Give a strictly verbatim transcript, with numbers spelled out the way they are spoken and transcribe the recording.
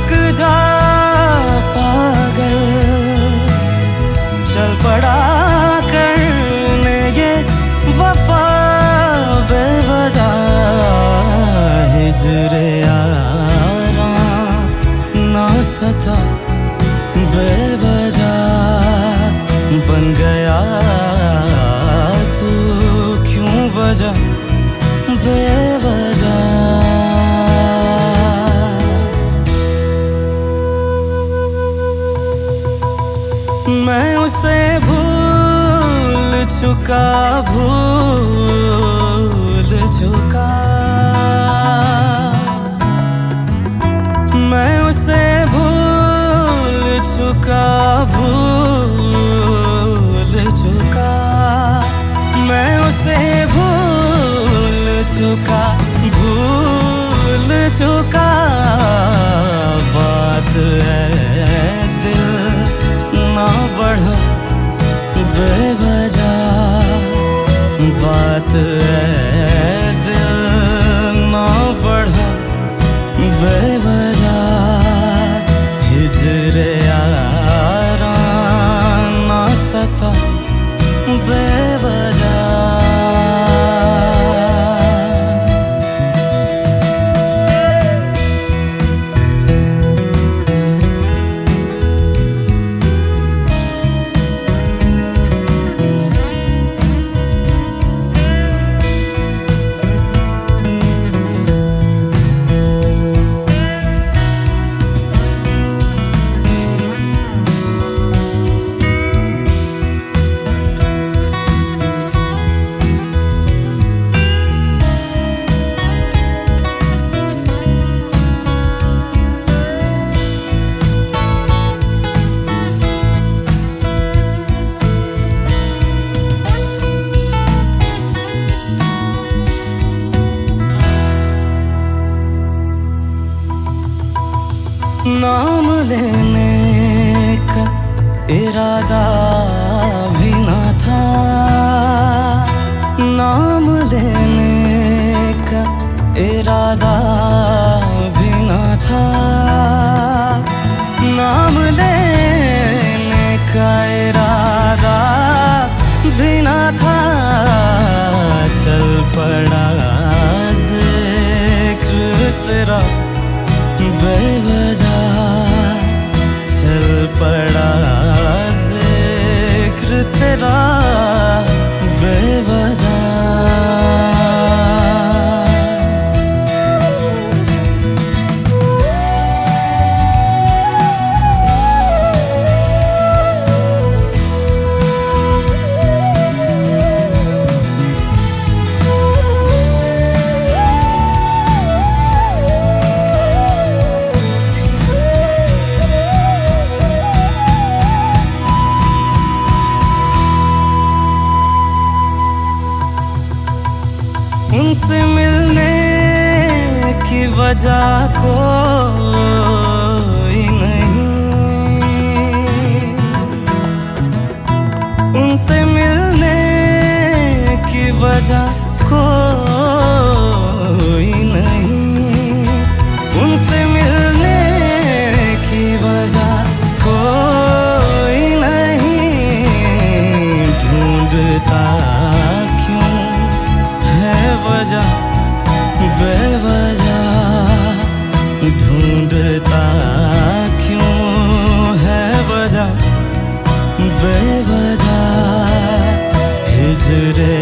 रुक जा पागल, चल पड़ा करने ये वफा बेवजह। हिजरे यारा ना सता बेवजह, बन गया तू क्यों वजह बेवजह। मैं उसे भूल चुका भूल चुका, मैं उसे भूल चुका भूल चुका, मैं उसे भूल चुका भूल चुका। बात है दिल ना बढ़ा बेवजह, बात है दिल ना बढ़ा बेवजह। हिजरे यारा ना सता बेवजह। नाम लेने का इरादा भी ना था, नाम लेने का इरादा भी ना था, नाम लेने का इरादा भी ना था। चल पड़ा जिक्र तेरा बेवजह, चल पड़ा जिक्र तेरा बेवजह। उनसे मिलने की वजह कोई नहीं, उनसे मिलने की वजह कोई नहीं, उनसे मिलने की वजह कोई नहीं। ढूंढता क्यों है वजह बेवजह, ढूंढता क्यों है वजह बेवजह। हिजरे